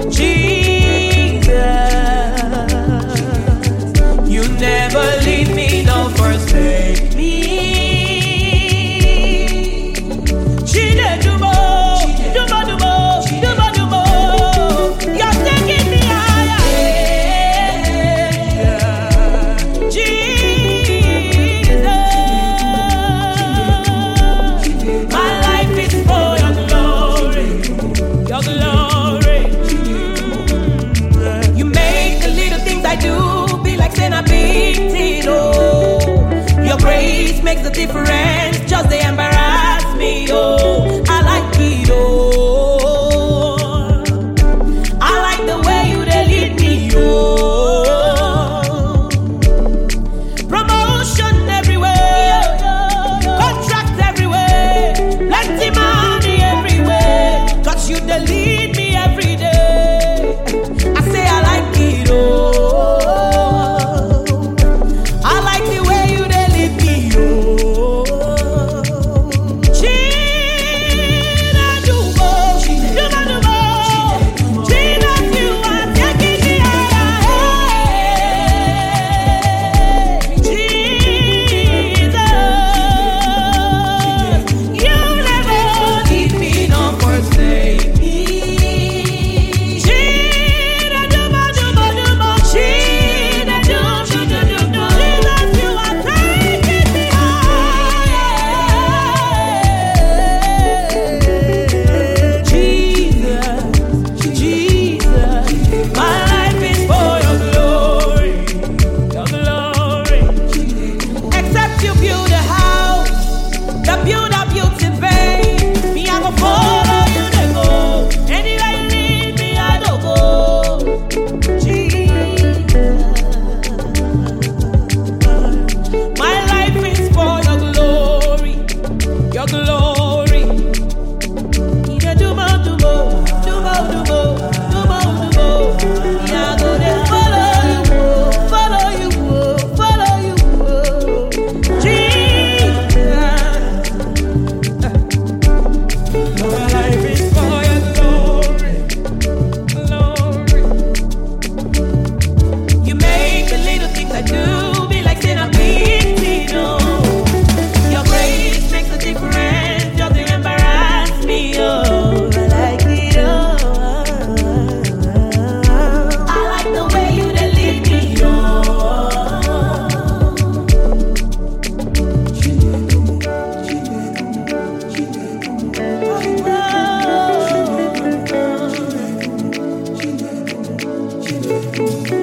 Jesus, you never leave me nor forsake me. Chinedumo, dumo, you're taking me higher. Jesus, my life is for your glory, your glory. You make the little things I do be like saying a big thing. Oh, your grace makes a difference, just they embarrass me. Oh, I like it. Oh, I like the way you they lead me. Oh, promotion everywhere, contract everywhere, plenty money everywhere. 'Cause you they lead me every day. I say I like it. Oh, I like the way you they lead me. Oh, Chinedumo, Jesus, you are taking me higher. Jesus, you never leave me nor forsake me. Chinedumo, Jesus, you are taking me higher. Jesus, my life is for your glory, your glory. Except you build a house, the builder builds in vain. Me, I go follow you, they go. Anywhere you lead me, I don't go. Jesus, my life is for your glory, your glory. Dumo. Yeah, I go there, follow you. Jesus, my life is for your glory, glory. You make the little things I do be like saying I'm big thing. Oh, your grace makes a difference, just to embarrass me. Oh, I like it. Oh, I like the way you they lead me. Oh, oh.